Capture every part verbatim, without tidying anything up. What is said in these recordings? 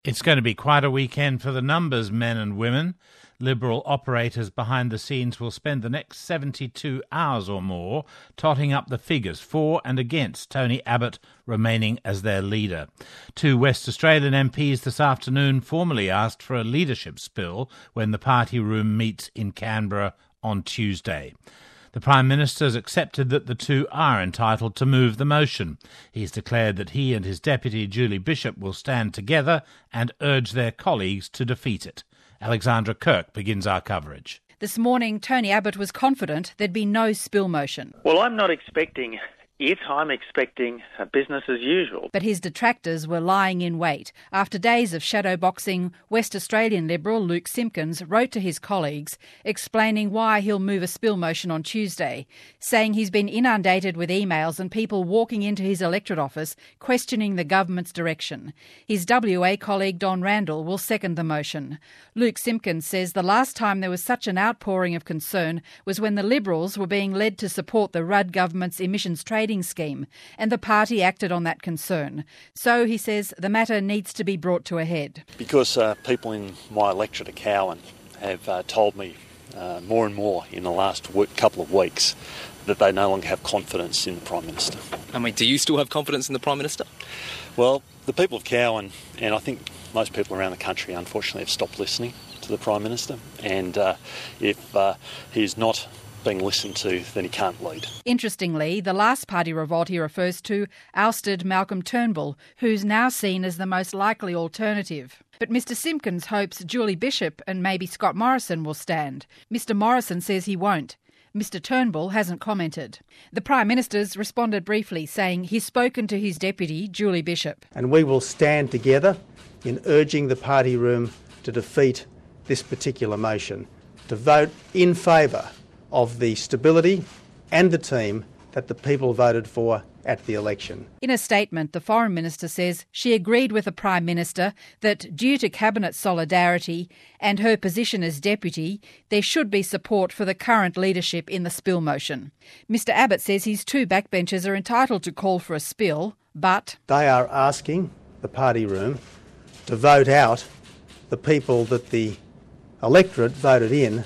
It's going to be quite a weekend for the numbers, men and women. Liberal operators behind the scenes will spend the next seventy-two hours or more totting up the figures for and against Tony Abbott remaining as their leader. Two West Australian M Ps this afternoon formally asked for a leadership spill when the party room meets in Canberra on Tuesday. The Prime Minister has accepted that the two are entitled to move the motion. He's declared that he and his deputy, Julie Bishop, will stand together and urge their colleagues to defeat it. Alexandra Kirk begins our coverage. This morning, Tony Abbott was confident there'd be no spill motion. Well, I'm not expecting it. I'm expecting business as usual. But his detractors were lying in wait. After days of shadowboxing, West Australian Liberal Luke Simpkins wrote to his colleagues explaining why he'll move a spill motion on Tuesday, saying he's been inundated with emails and people walking into his electorate office questioning the government's direction. His W A colleague Don Randall will second the motion. Luke Simpkins says the last time there was such an outpouring of concern was when the Liberals were being led to support the Rudd government's emissions trading scheme, and the party acted on that concern. So, he says, the matter needs to be brought to a head. Because uh, people in my electorate of Cowan have uh, told me uh, more and more in the last week, couple of weeks that they no longer have confidence in the Prime Minister. I mean, do you still have confidence in the Prime Minister? Well, the people of Cowan, and I think most people around the country, unfortunately, have stopped listening to the Prime Minister, and uh, if uh, he's not being listened to, then he can't lead. Interestingly, the last party revolt he refers to ousted Malcolm Turnbull, who's now seen as the most likely alternative. But Mr Simpkins hopes Julie Bishop and maybe Scott Morrison will stand. Mr Morrison says he won't. Mr Turnbull hasn't commented. The Prime Minister's responded briefly, saying he's spoken to his deputy, Julie Bishop. And we will stand together in urging the party room to defeat this particular motion, to vote in favour of the stability and the team that the people voted for at the election. In a statement, the Foreign Minister says she agreed with the Prime Minister that due to Cabinet solidarity and her position as deputy, there should be support for the current leadership in the spill motion. Mr Abbott says his two backbenchers are entitled to call for a spill, but they are asking the party room to vote out the people that the electorate voted in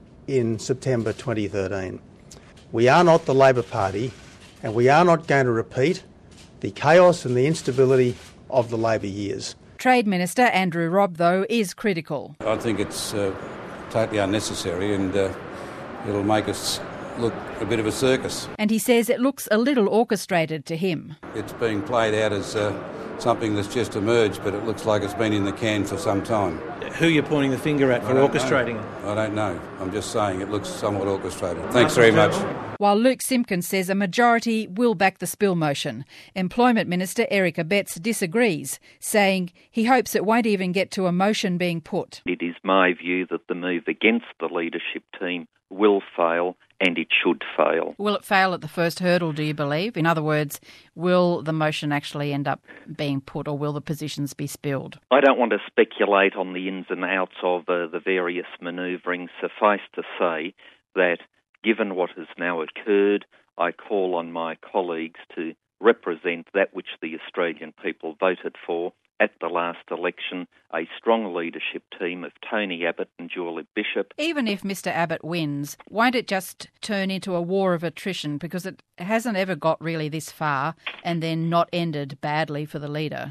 in September twenty thirteen. We are not the Labor Party, and we are not going to repeat the chaos and the instability of the Labor years. Trade Minister Andrew Robb, though, is critical. I think it's uh, totally unnecessary, and uh, it'll make us look a bit of a circus. And he says it looks a little orchestrated to him. It's being played out as uh, something that's just emerged, but it looks like it's been in the can for some time. Who are you pointing the finger at for orchestrating it? I don't know. I'm just saying it looks somewhat orchestrated. Thanks very much. While Luke Simpkins says a majority will back the spill motion, Employment Minister Eric Abetz disagrees, saying he hopes it won't even get to a motion being put. It is my view that the move against the leadership team will fail, and it should fail. Will it fail at the first hurdle, do you believe? In other words, will the motion actually end up being put, or will the positions be spilled? I don't want to speculate on the ins and outs of uh, the various manoeuvrings. Suffice to say that, given what has now occurred, I call on my colleagues to represent that which the Australian people voted for at the last election, a strong leadership team of Tony Abbott and Julie Bishop. Even if Mr Abbott wins, won't it just turn into a war of attrition, because it hasn't ever got really this far and then not ended badly for the leader?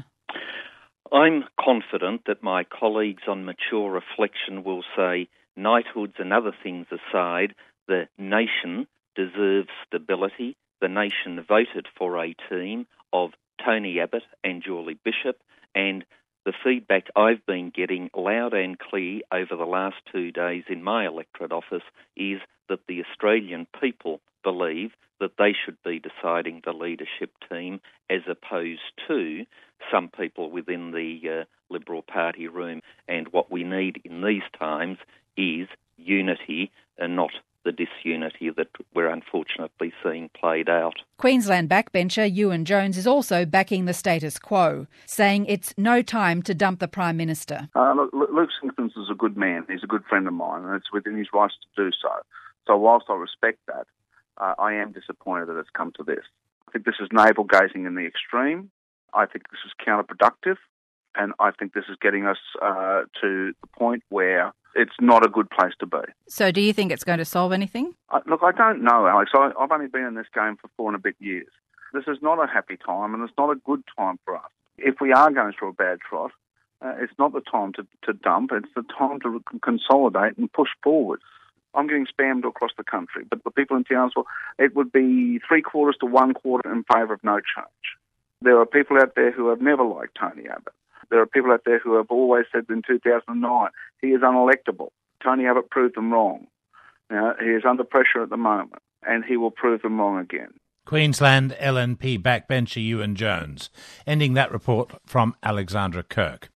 I'm confident that my colleagues on mature reflection will say, knighthoods and other things aside, the nation deserves stability. The nation voted for a team of Tony Abbott and Julie Bishop, and the feedback I've been getting loud and clear over the last two days in my electorate office is that the Australian people believe that they should be deciding the leadership team, as opposed to some people within the uh, Liberal Party room. And what we need in these times is unity and not the disunity that we're unfortunately seeing played out. Queensland backbencher Ewan Jones is also backing the status quo, saying it's no time to dump the Prime Minister. Uh, look, Luke Simpkins is a good man. He's a good friend of mine, and it's within his rights to do so. So whilst I respect that, uh, I am disappointed that it's come to this. I think this is navel-gazing in the extreme. I think this is counterproductive. And I think this is getting us uh, to the point where it's not a good place to be. So do you think it's going to solve anything? Uh, look, I don't know, Alex. I, I've only been in this game for four and a bit years. This is not a happy time, and it's not a good time for us. If we are going through a bad trot, uh, it's not the time to, to dump. It's the time to re- consolidate and push forward. I'm getting spammed across the country, but the people in Townsville, it would be three quarters to one quarter in favour of no change. There are people out there who have never liked Tony Abbott. There are people out there who have always said in two thousand nine, he is unelectable. Tony Abbott proved them wrong. Now, he is under pressure at the moment, and he will prove them wrong again. Queensland L N P backbencher Ewan Jones, ending that report from Alexandra Kirk.